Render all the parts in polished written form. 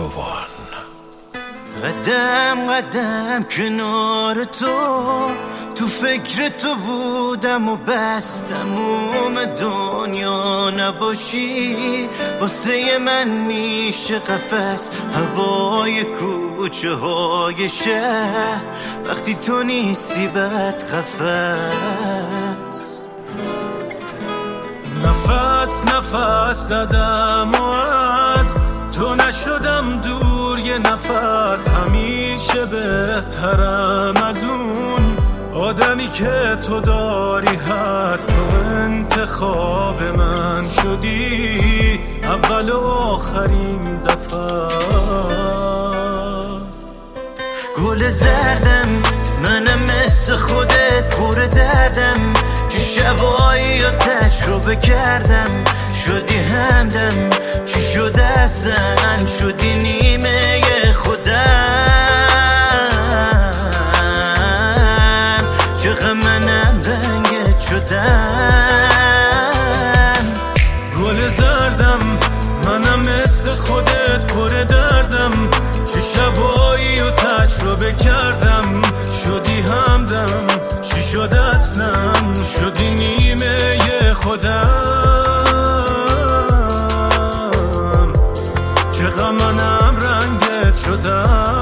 one. قدم قدم کنار تو فکر تو بودم و بس تموم دنیا نباشی واسه من میشه قفس هوای کوچه های شهر وقتی تو نیستی بد قفس نفس نفس زدم و از تو نشدم دور یه نفس همیشه بهترم از اون آدمی که تو داری هست تو انتخاب من شدی اول و آخرین دفعه گل زردم منم مثل خودت پر دردم که شبایی یا تجربه کردم شدی همدم چی شده اصلا شدی نیمه خودم چقدر منم رنگت شدم گل زردم منم مثل خودت پر دردم چه شبایی و تجربه کردم شدی همدم چی شد اصلا شدی نیمه خودم چقدر منم رنگت شدم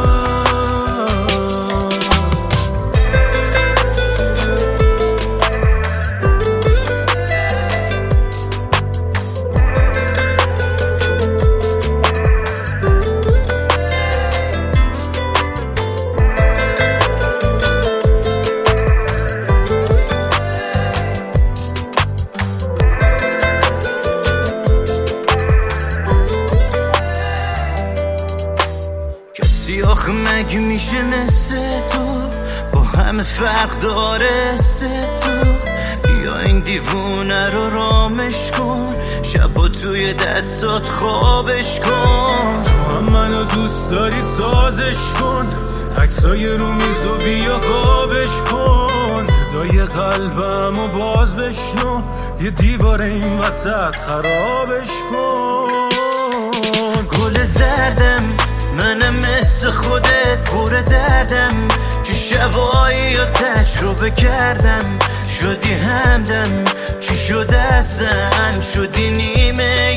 آخه مگه میشه مثل تو با همه فرق داره تو بیا این دیوونه رو رامش کن شبا توی دستات خوابش کن تو هم منو دوست داری سازش کن عکسای رو میز و بیا خوابش کن صدای قلبمو باز بشنو یه دیوار این وسط خرابش کن گل زردم منم مثل خودت پر دردم که شبایی یا تجربه کردم شدی همدم چی شده اصلا شدی نیمه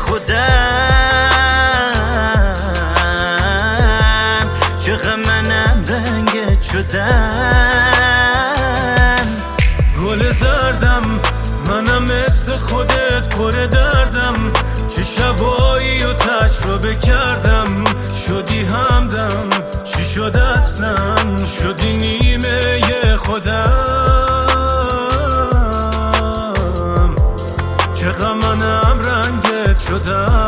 خودم چقدر منم رنگت شدم گل زردم منم مثل خودت پر دردم چه شبایی و تجربه کردم شدی همدم چی شد اصلا شدی نیمه خودم چقدر منم رنگت شدم